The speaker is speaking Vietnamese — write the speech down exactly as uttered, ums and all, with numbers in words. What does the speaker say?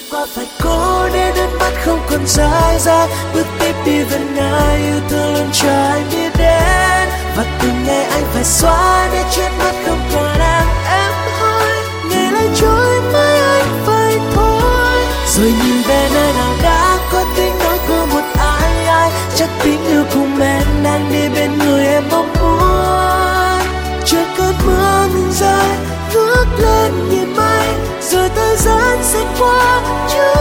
qua phải cố để nước mắt không còn rơi ra, bước tiếp đi vẫn ngại yêu thương luôn chờ anh biết đến, và từng ngày anh phải xóa để trước mắt không còn đang em hối, ngày lại trôi mãi anh phải thôi, rồi nhìn về nơi nào đã có tiếng nói của một ai ai, chắc tiếng yêu cùng em đang đi bên người em mong muốn. Chờ cơn mưa ngừng rơi ngước lên nhìn mây, rồi thời gian sẽ qua.